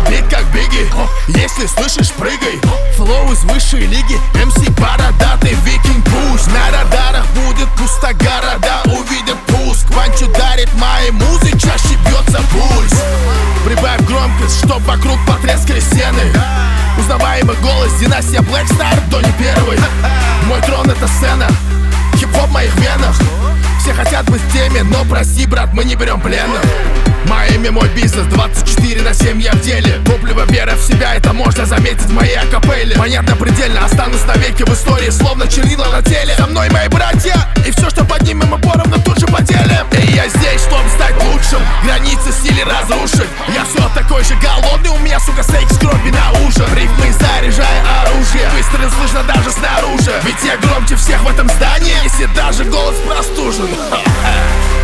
бит как Бигги. Если слышишь, прыгай. Флоу из высшей лиги, МС бородатый викинг. Пусть на радарах будет пусто, города увидят пуск. Панч ударит моей музы, чаще бьется пульс. Прибавь громкость, чтоб вокруг потрескали стены. Узнаваемый голос, династия Black Star, то не первый. Мой трон это сцена, хип-хоп в моих венах. Все хотят быть в теме, но прости, брат, мы не берем пленных. Моими мой бизнес, 24/7 я в деле. Топливо, вера в себя, это можно заметить в моей акапелле. Понятно предельно, останусь навеки в истории, словно чернила на теле. Со мной мои братья, и все, что поднимем, мы поровну тут же поделим. И я здесь, чтобы стать лучшим, границы стиля разрушить. Я все такой же голодный, у меня, сука, стейк с кровью на ужин. Рифмы заряжая оружие, выстрел слышно даже снаружи. Ведь я громче всех в этом здании, если даже голос простужен.